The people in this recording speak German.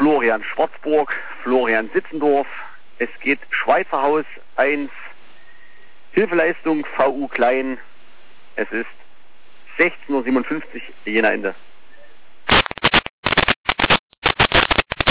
Florian Schwarzburg, Florian Sitzendorf. Es geht Schweizer Haus 1, Hilfeleistung VU Klein. Es ist 16:57 Uhr, Jena Ende.